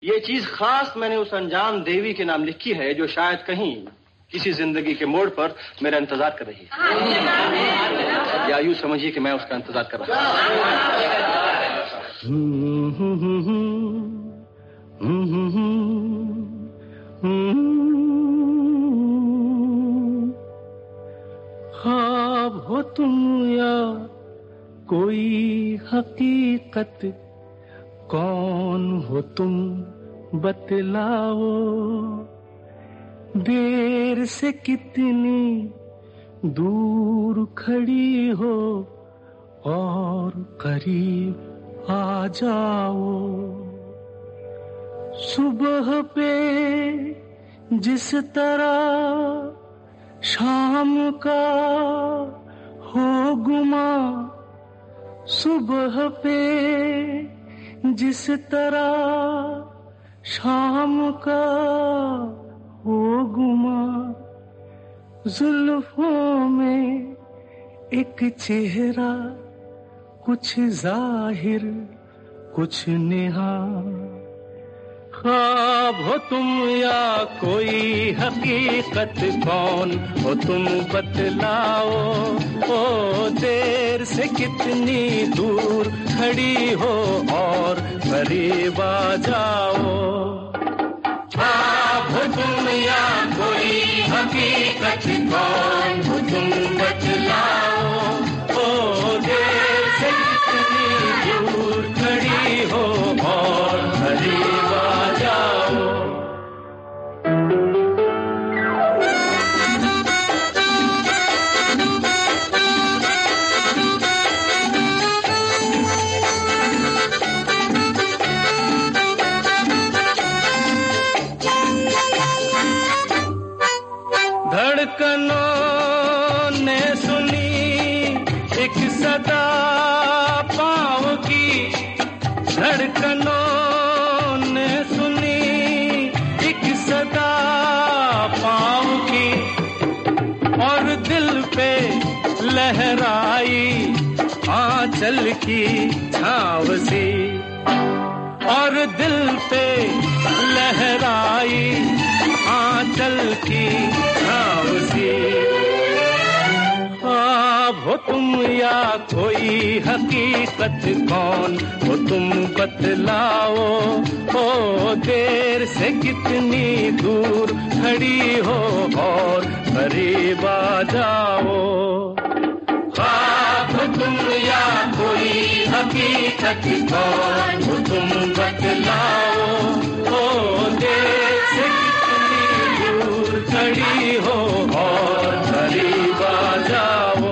ये चीज खास मैंने उस अनजान देवी के नाम लिखी है जो शायद कहीं किसी जिंदगी के मोड़ पर मेरा इंतजार कर रही है, या यूं समझिए कि मैं उसका इंतजार कर रहा हूं। ख्वाब हो तुम या कोई हकीकत, कौन हो तुम बतलाओ। देर से कितनी दूर खड़ी हो और करीब आ जाओ। सुबह पे जिस तरह शाम का हो गुमा, सुबह पे जिस तरह शाम का हो गुमा, जुल्फों में एक चेहरा, कुछ जाहिर कुछ नेहा। ख्वाब हो तुम या कोई हकीकत, कौन हो तुम बतलाओ। ओ देर से कितनी दूर खड़ी हो और करीब आ जाओ। ख्वाब हो तुम या कोई हकीकत, कौन हो तुम बतलाओ। ओ देर से कितनी दूर खड़ी हो और करीब आ जाओ। धड़कनों ने सुनी एक सदा पाँव की, धड़कनों ने सुनी एक सदा पाँव की, और दिल पे लहराई आंचल की छाँव सी, और दिल पे लहराई आंचल की छाँव सी। ख्वाब हो तुम या कोई हकीकत, कौन हो तुम बतलाओ। ओ देर से कितनी दूर खड़ी हो और करीब आ जाओ। ख्वाब हो तुम या कोई हकीकत, कौन हो तुम बतलाओ। ओ देर से कितनी दूर खड़ी हो और करीब आ जाओ।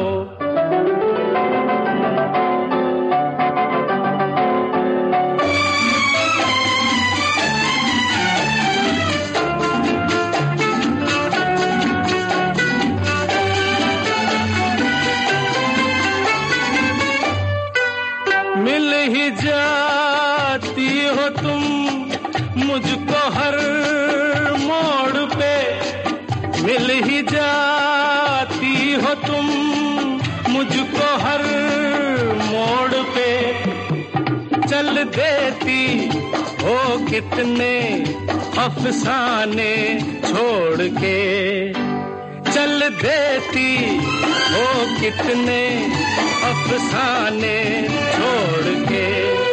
मिल ही जाती हो तुम मुझको हर मोड़ पे, मिल ही जाती हो तुम मुझको हर मोड़ पे। चल देती हो कितने अफसाने छोड़ के, चल देती हो कितने अफसाने छोड़ के।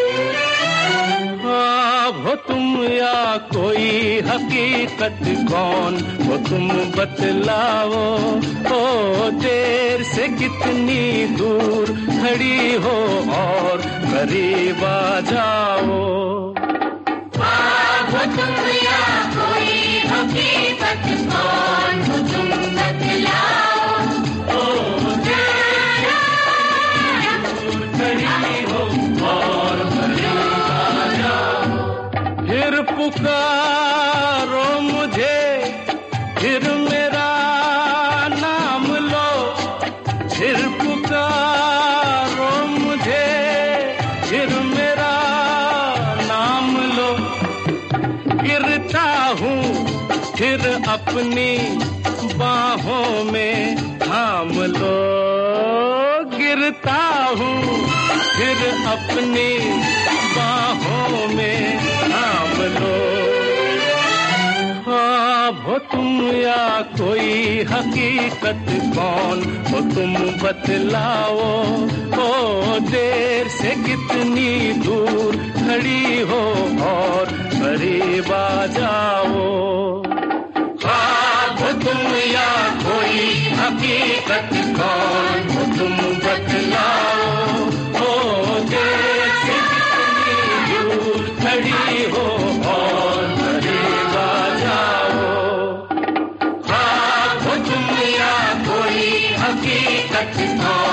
ख्वाब हो तुम या कोई हकीकत, कौन हो तुम बतलाओ। ओ देर से कितनी दूर खड़ी हो और करीब आ जाओ। ख्वाब हो तुम या कोई हकीकत, कौन हो तुम बतलाओ। ओ देर से दूर खड़ी हो और करीब आ जाओ। फिर पुकारो मुझे, फिर मेरा नाम लो, फिर पुकारो मुझे, फिर मेरा नाम लो। गिरता हूँ फिर अपनी बाहों में थाम लो, गिरता हूँ फिर अपनी बाहों में थाम लो। हो तुम या कोई हकीकत कौन हो तुम बतलाओ, ओ देर से कितनी दूर खड़ी हो और करीब आ जाओ। हाँ हो तुम या कोई हकीकत कौन हो तुम बतलाओ, ओ देर से कितनी दूर खड़ी हो और करीब आ जाओ। हाँ हो तुम या कोई हकीकत कौन